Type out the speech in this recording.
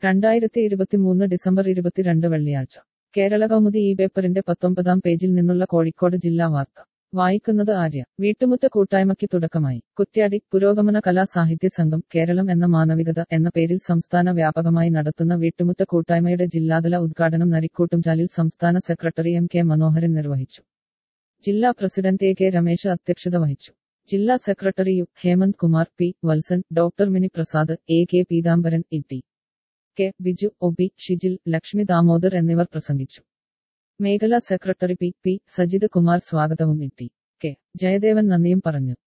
2023 December 22 വെള്ളിയാഴ്ച കേരളകൗമുദി ഈ പേപ്പറിന്റെ 19-ാം പേജിൽ നിന്നുള്ള കോഴിക്കോട് ജില്ലാ വാർത്ത വായിക്കുന്നത് ആര്യ. വീട്ടുമുറ്റ കൂട്ടായ്മയ്ക്ക് തുടക്കമായി. കുറ്റ്യാടി. പുരോഗമന കലാ സാഹിത്യ സംഘം കേരളം എന്ന മാനവികത എന്ന പേരിൽ സംസ്ഥാന വ്യാപകമായി നടത്തുന്ന വീട്ടുമുറ്റ കൂട്ടായ്മയുടെ ജില്ലാതല ഉദ്ഘാടനം നരിക്കൂട്ടുംചാലിൽ സംസ്ഥാന സെക്രട്ടറി എം കെ മനോഹരൻ നിർവഹിച്ചു. ജില്ലാ പ്രസിഡന്റ് എ കെ രമേശ് അധ്യക്ഷത വഹിച്ചു. ജില്ലാ secretary U Hemanth Kumar, P Valsan, doctor Mini Prasad, A K Peethambaran, E T K Biju, O B Shijil, Lakshmi Damodar എന്നിവർ പ്രസംഗിച്ചു. മേഖലാ സെക്രട്ടറി പി സജിത് കുമാർ സ്വാഗതവും ഇ ടി കെ ജയദേവൻ നന്ദിയും പറഞ്ഞു.